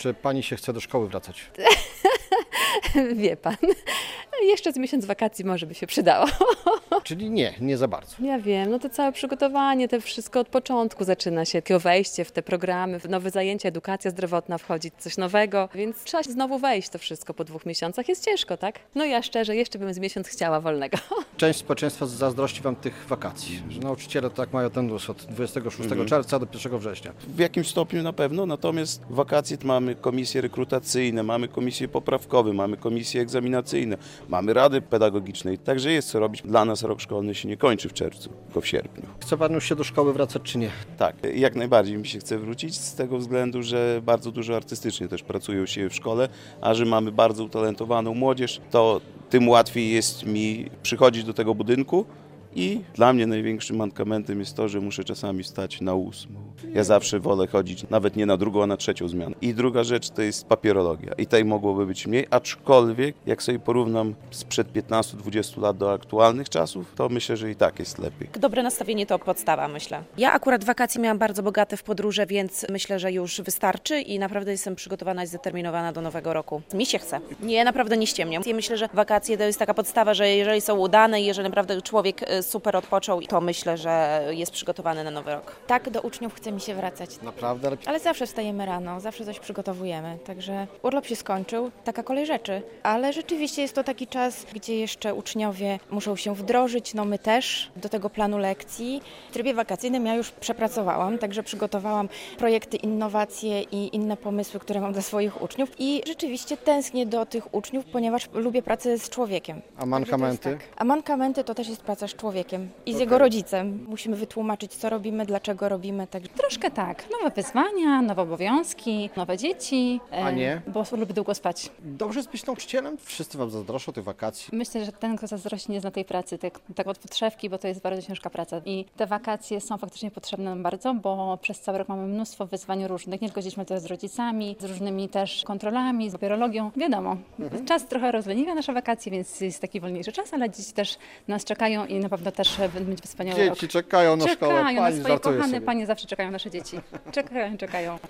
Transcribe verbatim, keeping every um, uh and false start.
Czy pani się chce do szkoły wracać? Wie pan, jeszcze z miesiąc wakacji może by się przydało. Czyli nie, nie za bardzo. Ja wiem, no to całe przygotowanie, to wszystko od początku zaczyna się. Takie wejście w te programy, w nowe zajęcia, edukacja zdrowotna wchodzi, coś nowego, więc trzeba znowu wejść w to wszystko po dwóch miesiącach. Jest ciężko, tak? No ja szczerze, jeszcze bym z miesiąc chciała wolnego. Część społeczeństwa zazdrości wam tych wakacji, że nauczyciele tak mają ten luz od dwudziestego szóstego Mhm. czerwca do pierwszego września. W jakimś stopniu na pewno, natomiast w wakacje mamy komisje rekrutacyjne, mamy komisje poprawkowe, mamy komisje egzaminacyjne, mamy rady pedagogiczne, także jest co robić. Dla nas rok szkolny się nie kończy w czerwcu, tylko w sierpniu. Chce pan już się do szkoły wracać, czy nie? Tak, jak najbardziej mi się chce wrócić z tego względu, że bardzo dużo artystycznie też pracują się w szkole, a że mamy bardzo utalentowaną młodzież, to tym łatwiej jest mi przychodzić do tego budynku. I dla mnie największym mankamentem jest to, że muszę czasami stać na ósmą. Ja zawsze wolę chodzić nawet nie na drugą, a na trzecią zmianę. I druga rzecz to jest papierologia. I tej mogłoby być mniej, aczkolwiek jak sobie porównam sprzed piętnastu dwudziestu lat do aktualnych czasów, to myślę, że i tak jest lepiej. Dobre nastawienie to podstawa, myślę. Ja akurat wakacje miałam bardzo bogate w podróże, więc myślę, że już wystarczy i naprawdę jestem przygotowana i zdeterminowana do nowego roku. Mi się chce. Nie, naprawdę nie ściemniam. Ja myślę, że wakacje to jest taka podstawa, że jeżeli są udane i jeżeli naprawdę człowiek super odpoczął, to myślę, że jest przygotowany na nowy rok. Tak, do uczniów chce mi się wracać. Naprawdę? Ale zawsze wstajemy rano, zawsze coś przygotowujemy, także urlop się skończył, taka kolej rzeczy. Ale rzeczywiście jest to taki czas, gdzie jeszcze uczniowie muszą się wdrożyć, no my też, do tego planu lekcji. W trybie wakacyjnym ja już przepracowałam, także przygotowałam projekty, innowacje i inne pomysły, które mam dla swoich uczniów i rzeczywiście tęsknię do tych uczniów, ponieważ lubię pracę z człowiekiem. A mankamenty? Tak. A mankamenty to też jest praca z człowiekiem i z Okay. jego rodzicem. Musimy wytłumaczyć, co robimy, dlaczego robimy. Tak. Troszkę tak. Nowe wyzwania, nowe obowiązki, nowe dzieci. A nie? Bo lubię długo spać. Dobrze jest być nauczycielem? Wszyscy wam zazdroszczą tych wakacji. Myślę, że ten, kto zazdrości, nie zna tej pracy, tak, tak od podszewki, bo to jest bardzo ciężka praca. I te wakacje są faktycznie potrzebne nam bardzo, bo przez cały rok mamy mnóstwo wyzwań różnych. Nie tylko dziećmi, to z rodzicami, z różnymi też kontrolami, z papierologią. Wiadomo, mhm. czas trochę rozleniwia nasze wakacje, więc jest taki wolniejszy czas, ale dzieci też nas czekają i na pewno też będą mieć wspaniały Dzieci rok. czekają na czekają szkołę. na Pani swoje żartuje kochane, sobie. panie zawsze czekają nasze dzieci. Czekają, czekają.